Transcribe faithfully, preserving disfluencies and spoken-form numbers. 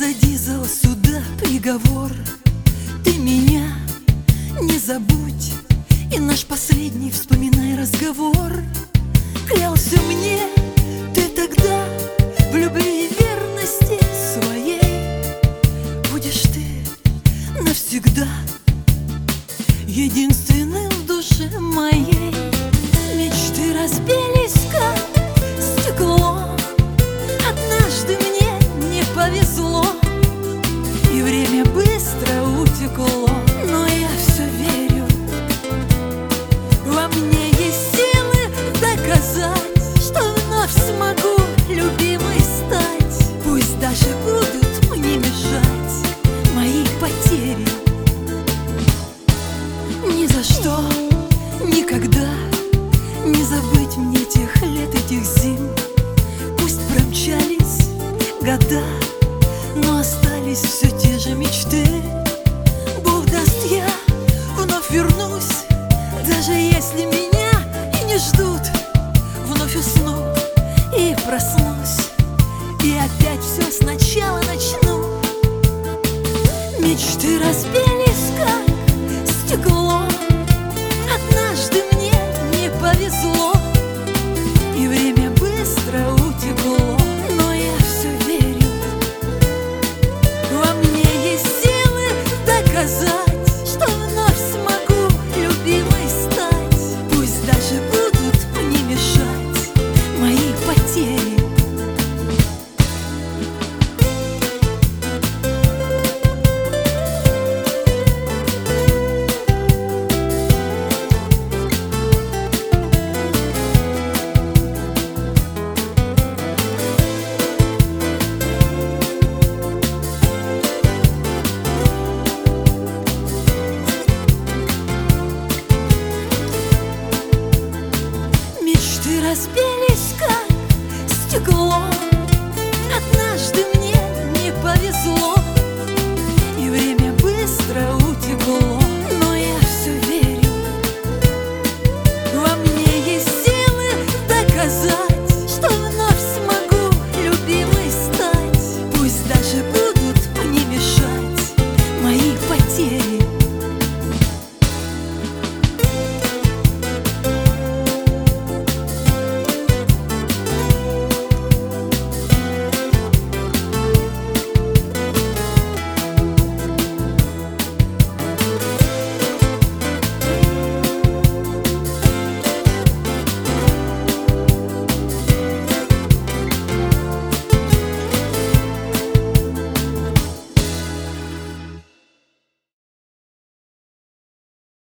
Позади зал суда приговор. Ты меня не забудь, и наш последний вспоминай разговор. Клялся мне ты тогда в любви и верности своей. Будешь ты навсегда единственным в душе моей. Мечты разбились, как стекло. Однажды мне не повезло, и время быстро утекло. Но я все верю, во мне есть силы доказать, что вновь смогу любимой стать. Пусть даже будут мне мешать мои потери. Ни за что, никогда не забыть мне тех лет, этих зим. Пусть промчались года, но остались все те же мечты. Бог даст, я вновь вернусь, даже если меня и не ждут. Вновь усну и проснусь, и опять все сначала начну. Мечты разбились, как стекло. Однажды мне не повезло, и время быстро утекло. Но я все верю, во мне есть силы доказать,